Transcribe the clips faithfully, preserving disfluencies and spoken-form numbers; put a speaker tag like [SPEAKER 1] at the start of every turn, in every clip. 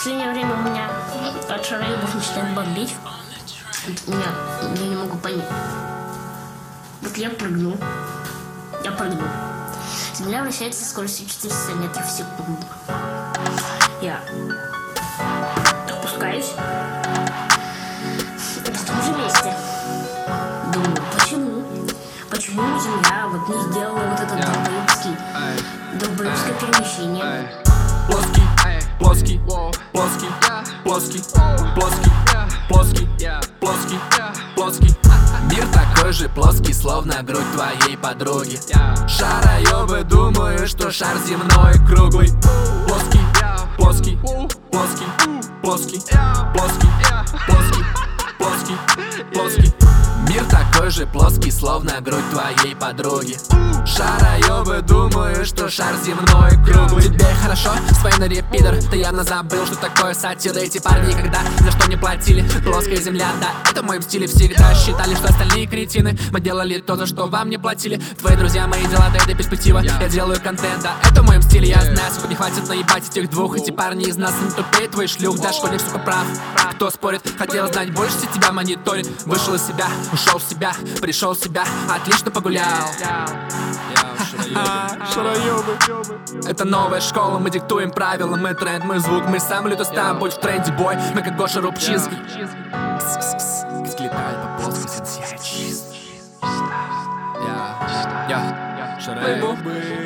[SPEAKER 1] последнее время у меня от шароебов начинает бомбить. У меня, я не могу понять. Вот я прыгну. Я прыгну. Земля вращается со скоростью четыреста метров в секунду. Я опускаюсь. Это в том же месте. Думаю, почему? Почему Земля вот не сделала вот это долбоебский, долбоебское перемещение?
[SPEAKER 2] Плоский, плоский, плоский, плоский, плоский, плоский, плоский, плоский. Мир такой же плоский, словно грудь твоей подруги. Шароебы думают, что шар земной круглый. Плоский, плоский, плоский, плоский, плоский, плоский, плоский, плоский. Мир такой же плоский, словно грудь твоей подруги. Шароебы думают, что шар земной круглый. Тебе хорошо, своей норе, пидор. Ты явно забыл, что такое сатира. Эти парни никогда ни за что не платили. Плоская земля, да, это в моем стиле. Всегда считали, что остальные кретины. Мы делали то, за что вам не платили. Твои друзья, мои дела, да это перспектива. Я делаю контент, да, это в моем стиле. Я знаю, сколько не хватит наебать этих двух. Эти парни из нас не тупее твой шлюх. Да, школьник, сука, прав. Кто спорит, хотел знать больше, тебя мониторит. Вышел из себя, ушел в себя, пришел в себя, отлично погулял. Шароебы. Это новая школа, мы диктуем правила. Мы тренд, мы звук, мы сам лютоста. Будь в тренде, бой, мы как Гоша Рубчинский. Взлетает по плоскости, сияет чисто. Я, шароебы.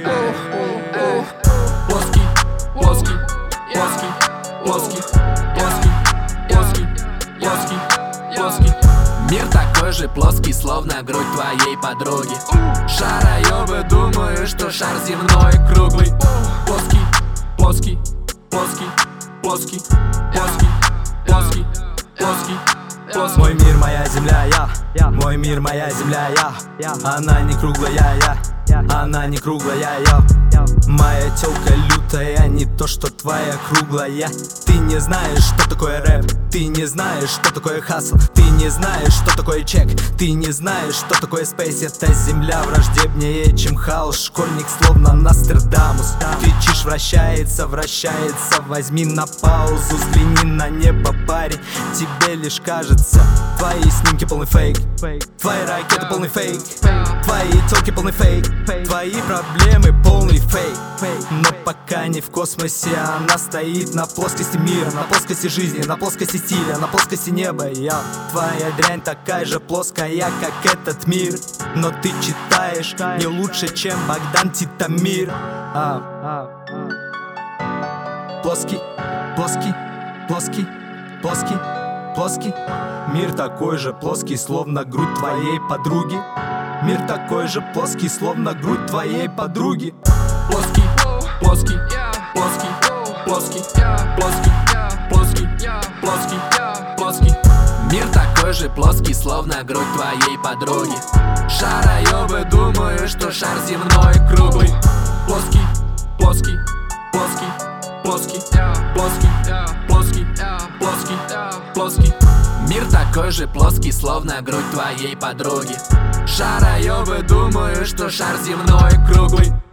[SPEAKER 2] Плоский, плоский, плоский, плоский, плоский, плоский, плоский, плоский. Мир такой же плоский, словно грудь твоей подруги. Шароебы думают, что шар земной круглый. Плоский, плоский, плоский, плоский, плоский, плоский, плоский, плоский.
[SPEAKER 3] Мой мир, моя земля, я. Мой мир, моя земля, я. Она не круглая, я. Она не круглая, я. Моя тёлка лютая, не то что твоя круглая. Ты не знаешь, что такое рэп. Ты не знаешь, что такое хасл. Ты не знаешь, что такое чек. Ты не знаешь, что такое спейс. Эта земля враждебнее, чем хаос. Школьник словно Нострадамус. Кричишь, вращается, вращается. Возьми на паузу, взгляни на небо, парень. Тебе лишь кажется, твои снимки полный фейк. Твои ракеты полный фейк. Твои тёлки полный фейк. Твои проблемы полный фейк. Но пока не в космосе, она стоит на плоскости мира, на плоскости жизни, на плоскости стиля, на плоскости неба. Я, твоя дрянь такая же плоская, как этот мир. Но ты читаешь не лучше, чем Богдан Титамир. а, а, а. Плоский, плоский, плоский, плоский, плоский. Мир такой же плоский, словно грудь твоей подруги. Мир такой же плоский, словно грудь твоей подруги.
[SPEAKER 2] Плоский, плоский, плоский, плоский, плоский, плоский, плоский, плоский. Мир такой же плоский, словно грудь твоей подруги. Шароебы думают, что шар земной круглый. Плоский, плоский, плоский, плоский, плоский, плоский, плоский, плоский. Мир такой же плоский, словно грудь твоей подруги. Шароебы думают, что шар земной круглый.